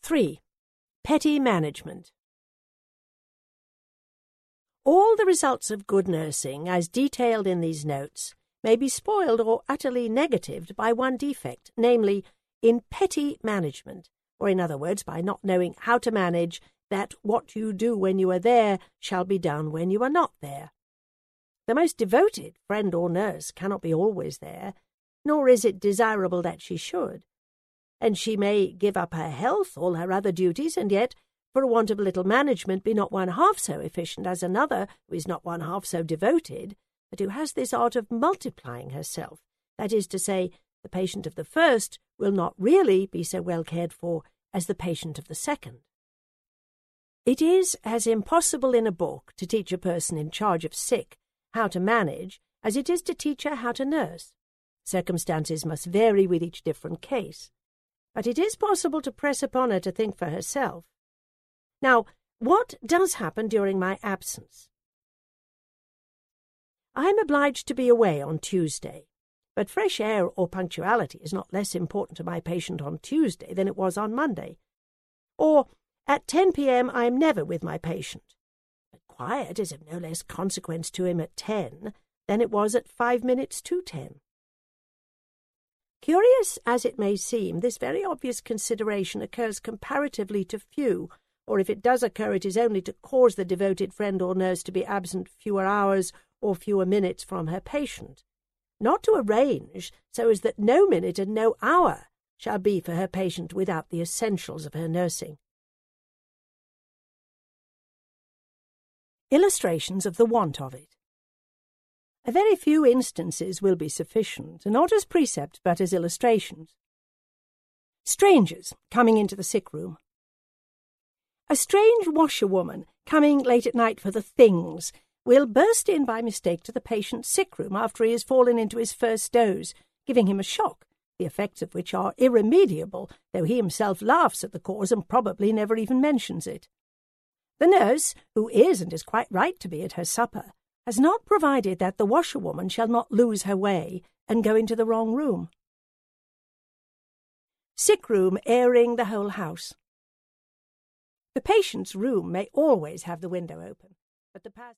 3. Petty management. All the results of good nursing, as detailed in these notes, may be spoiled or utterly negatived by one defect, namely, in petty management, or in other words, by not knowing how to manage that what you do when you are there shall be done when you are not there. The most devoted friend or nurse cannot be always there, nor is it desirable that she should, and she may give up her health, all her other duties, and yet, for a want of a little management, be not one half so efficient as another who is not one half so devoted, but who has this art of multiplying herself. That is to say, the patient of the first will not really be so well cared for as the patient of the second. It is as impossible in a book to teach a person in charge of sick how to manage as it is to teach her how to nurse. Circumstances must vary with each different case, but it is possible to press upon her to think for herself. Now, what does happen during my absence? I am obliged to be away on Tuesday, but fresh air or punctuality is not less important to my patient on Tuesday than it was on Monday. Or, at 10 p.m. I am never with my patient, but quiet is of no less consequence to him at 10 than it was at 5 minutes to 10. Curious as it may seem, this very obvious consideration occurs comparatively to few, or if it does occur, it is only to cause the devoted friend or nurse to be absent fewer hours or fewer minutes from her patient, not to arrange so as that no minute and no hour shall be for her patient without the essentials of her nursing. Illustrations of the want of it. A very few instances will be sufficient, not as precept but as illustrations. Strangers coming into the sick room. A strange washerwoman coming late at night for the things will burst in by mistake to the patient's sick room after he has fallen into his first doze, giving him a shock, the effects of which are irremediable, though he himself laughs at the cause and probably never even mentions it. The nurse, who is and is quite right to be at her supper, has not provided that the washerwoman shall not lose her way and go into the wrong room. Sick room airing the whole house. The patient's room may always have the window open, but the